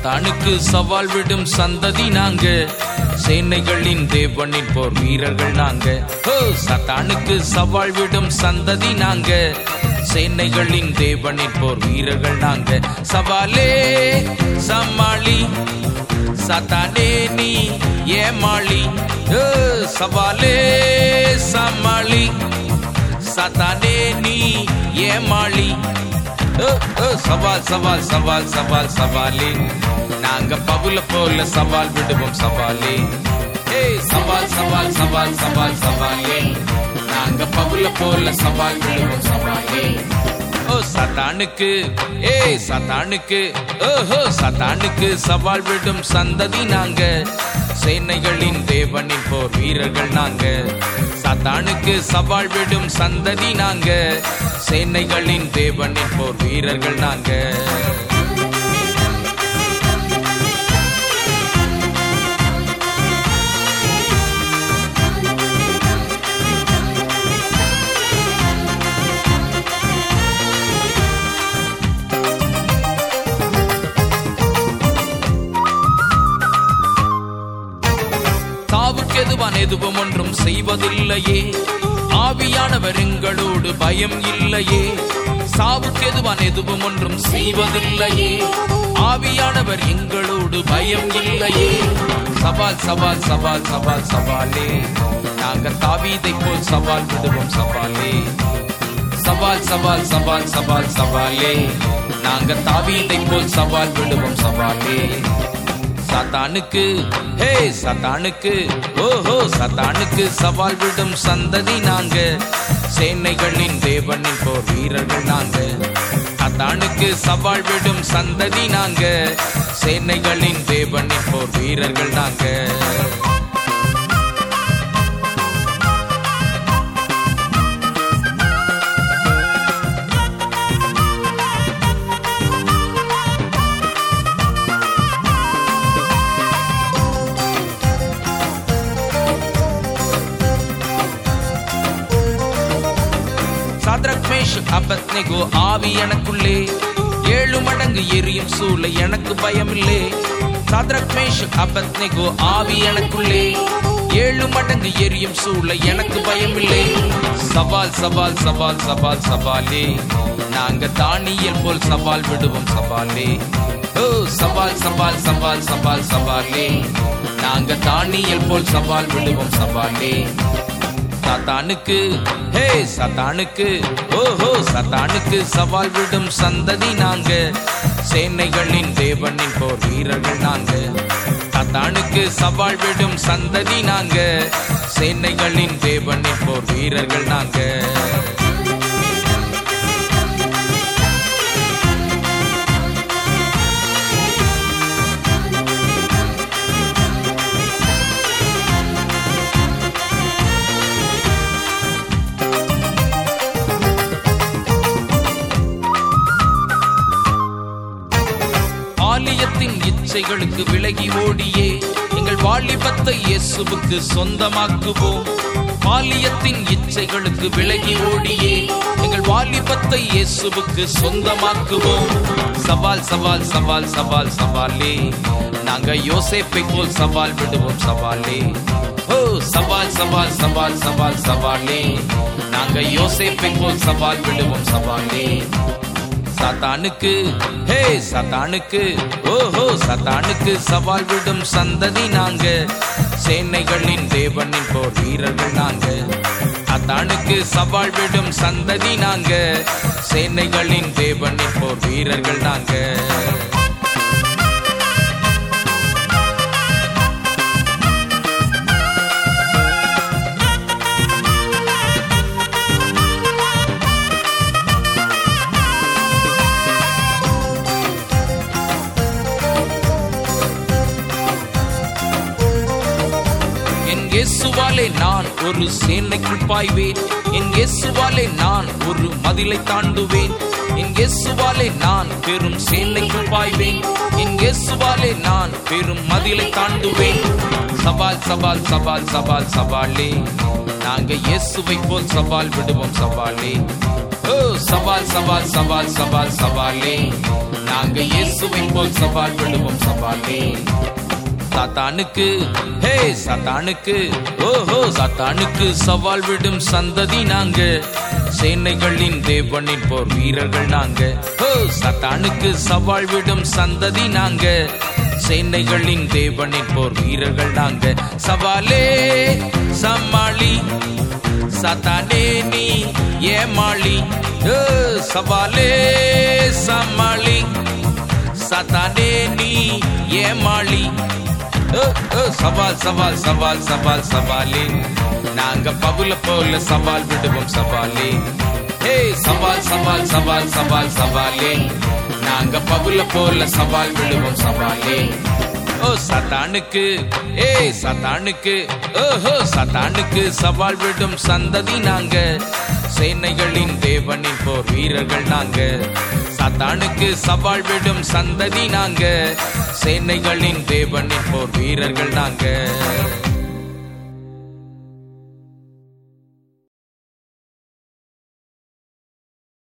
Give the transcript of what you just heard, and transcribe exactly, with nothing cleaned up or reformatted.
சாத்தானுக்கு சவால் விடும் சந்ததி நாங்க, சேனைகளின் தேவனின் போர் வீரர்கள் நாங்க. ஓ சாத்தானுக்கு சவால் விடும் சந்ததி நாங்க, சேனைகளின் தேவனின் போர் வீரர்கள் நாங்க. சவாலே சமாளி சாத்தானே நீ ஏமாளி. ஓ சவாலே சமாளி சாத்தானே நீ ஏமாளி. சவால் சவால் சவால் சவால் சவாலே, நாங்க பவுல போல சவால் விடுவோம் சவாலே. சவால் சவால் சவால் சவால் சவாலே, நாங்க பவுல போல சவால் விடுவோம் சவாலே. ஓ சாத்தானுக்கு ஏ சாத்தானுக்கு ஓஹோ சாத்தானுக்கு சவால் விடும் சந்ததி நாங்க, சேனைகளின் தேவனின் போர் வீரர்கள் நாங்க. சாத்தானுக்கு சவால் விடும் சந்ததி நாங்க, சேனைகளின் தேவனின் போர் வீரர்கள் நாங்க. எதுவான் எதுவும் ஒன்றும் செய்வதில்லையே, ஆவியானவர் எங்களோடு பயம் இல்லையே. சாவுக்கு எதுவான் எதுவும் ஒன்றும் செய்வதில்லையே, ஆவியானவர் எங்களோடு பயம் இல்லையே. சவால் சவால் சவால் சவால் சவாலே, நாங்க தாவீதை போல் சவால் விடுவோம் சவாலே. சவால் சவால் சவால் சவால் சவாலே, நாங்க தாவீதை போல் சவால் விடுவோம் சவாலே. சாத்தானுக்கு ஹே சாத்தானுக்கு ஓஹோ சாத்தானுக்கு சவால் விடும் சந்ததி நாங்க, சேனைகளின் தேவனின் போர் வீரர்கள் நாங்க. சாத்தானுக்கு சவால் விடும் சந்ததி நாங்க, சேனைகளின் தேவனின் போர் வீரர்கள் நாங்க. சாத்ராக் மேஷக் அபேத்நேகோ ஆவி எனக்குள்ளே, ஏழு மடங்கு எரியும் சூளை எனக்கு பயமில்லை. சாத்ராக் மேஷக் அபேத்நேகோ ஆவி எனக்குள்ளே, ஏழு மடங்கு எரியும் சூளை எனக்கு பயமில்லை. சவால் சவால் சவால் சவால் சவாலே, நாங்க தானியேல் போல் சவால் விடுவோம் சவாலே. ஓ சவால் சவால் சவால் சவால் சவாலே, நாங்க தானியேல் போல் சவால் விடுவோம் சவாலே. சாத்தானுக்கு ஹே சாத்தானுக்கு ஓஹோ சாத்தானுக்கு சவால் விடும் சந்ததி நாங்க, சேனைகளின் தேவனின் போர் வீரர்கள் நாங்க. சாத்தானுக்கு சவால் விடும் சந்ததி நாங்க, சேனைகளின் தேவனின் போர் வீரர்கள் நாங்க. பாலியத்தின் இச்சைகளுக்கு விலகி ஓடியே, எங்கள் வாலிபத்தை இயேசுவுக்கு சொந்தமாக்குவோம். பாலியத்தின் இச்சைகளுக்கு விலகி ஓடியே, எங்கள் வாலிபத்தை இயேசுவுக்கு சொந்தமாக்குவோம். சவால் சவால் சவால் சவால் சவாலே, நாங்க யோசேப்பை போல் சவால் விடுவோம் சவாலே. ஓ சவால் சவால் சவால் சவால் சவாலே, நாங்க யோசேப்பை போல் சவால் விடுவோம் சவாலே. சாத்தானுக்கு ஹே சாத்தானுக்கு ஓஹோ சாத்தானுக்கு சவால் விடும் சந்ததி நாங்க, சேனைகளின் தேவனின் போர் வீரர்கள் நாங்க. சாத்தானுக்கு சவால் விடும் சந்ததி நாங்க, சேனைகளின் தேவனின் போர் வீரர்கள் நாங்க. இயேசுவாலே நான் ஒரு சேனைக்குள் பாய்வேன், என் இயேசுவாலே நான் ஒரு மதிலை தாண்டுவேன். என் இயேசுவாலே நான் பெரும் சேனைக்குள் பாய்வேன், என் இயேசுவாலே நான் பெரும் மதிலை தாண்டுவேன். சவால் சவால் சவால் சவால் சவாலே, நாங்க இயேசுவை போல் சவால் விடுவோம் சவாலே. ஓ ஓ சவால் சவால் சவால் சவால் சவாலே, நாங்க இயேசுவை போல் சவால் விடுவோம் சவாலே. சாத்தானுக்கு ஹே சாத்தானுக்கு ஓஹோ சாத்தானுக்கு சவால் விடும் சந்ததி நாங்க, சேனைகளின் தேவனின் போர் வீரர்கள் நாங்க. ஓ சாத்தானுக்கு சவால் விடும் சந்ததி நாங்க, சேனைகளின் தேவனின் போர் வீரர்கள் நாங்க. சவாலே சமாளி சாத்தானே நீ ஏமாளி, சவாலே சமாளி சாத்தானே நீ ஏமாளி. சவால் சவால் சவால் சவால் சவாலே, நாங்க பவுல போல சவால் விடுவோம் சவாலே. ஏ சவால் சவால் சவால் சவால் சவாலே, நாங்க பவுல போல சவால் விடுவோம் சவாலே. ஓ சாத்தானுக்கு ஏ சாத்தானுக்கு ஓஹோ சாத்தானுக்கு சவால் விடும் சந்ததி நாங்க, சேனைகளின் தேவனின் போர் வீரர்கள் நாங்க. சாத்தானுக்கு சவால் விடும் சந்ததி நாங்க, சேனைகளின் தேவனின் போர் வீரர்கள் நாங்க.